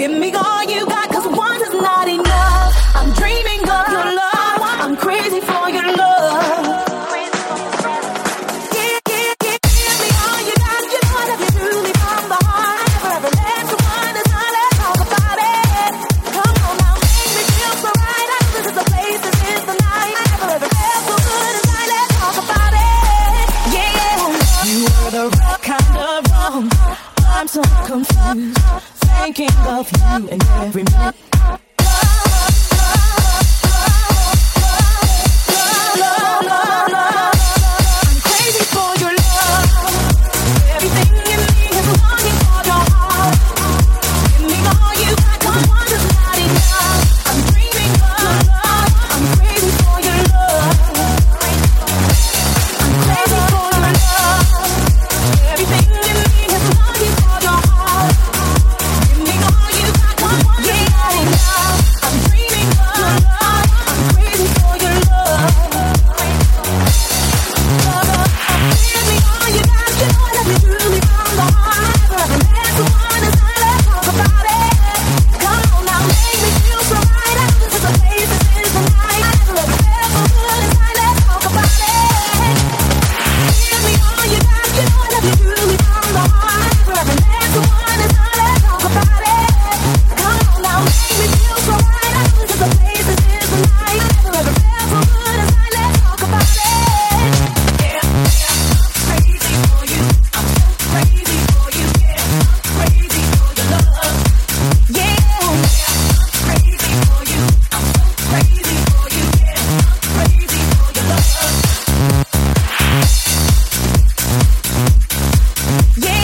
Give me all you got, 'cause one is not enough. I'm dreaming of your love. I'm crazy for your love. Give me all you got. You know that you truly from the heart. Never let someone decide. Let's talk about it. Come on now, make me feel so right. I know this is the place, this is the night. I never ever felt so good inside. Let's talk about it. Yeah, you were the right kind of wrong. I'm so confused, thinking of you in every minute. I'm crazy for your love. Everything in me is longing for your heart. Give me all you got, 'cause one is not enough. I'm dreaming of love. I'm crazy for your love. I'm crazy for your love. Everything in me is longing for your heart. Give me all you got, 'cause one is not enough. I'm dreaming of love. I'm crazy for your love. Give me all you got, you know that you truly from the heart. Never ever met someone as I. Let's talk about it. Come on now, make me feel so right. I know this is the place, this is the night. I never ever felt so good inside. Let's talk about it. Give me all you got, you know that you truly from the heart. Never ever met someone as I. Let's talk about it. Come on now, make me feel so right. I know this is the place, this is the night. I never ever felt so good inside. Let's talk about it. Yeah, crazy for you. I'm so crazy for you. Yeah, crazy for your love. Yeah, crazy for you. I'm so crazy for you. Yeah, crazy for your love. Yeah.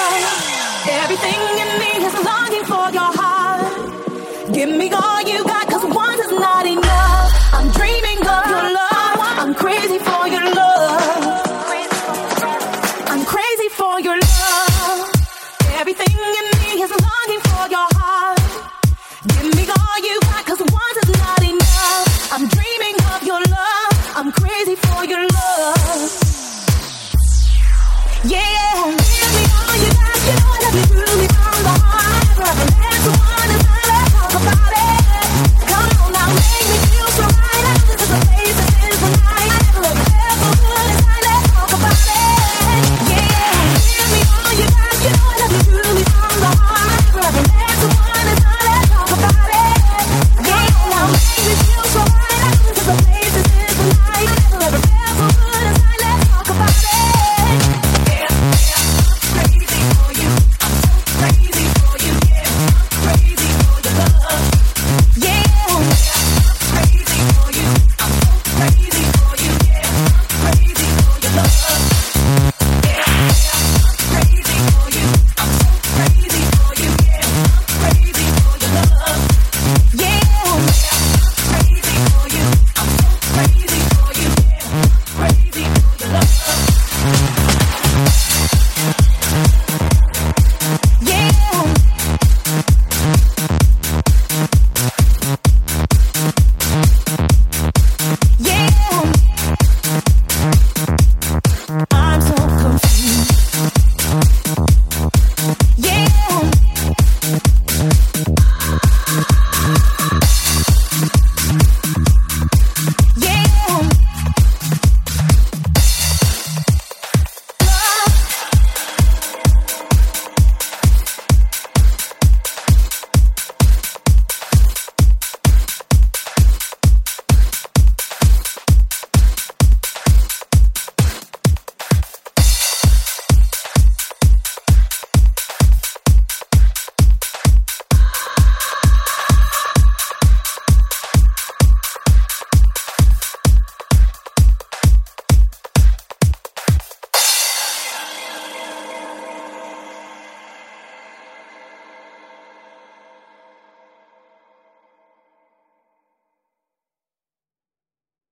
Everything in me is longing for your heart. Give me all you got.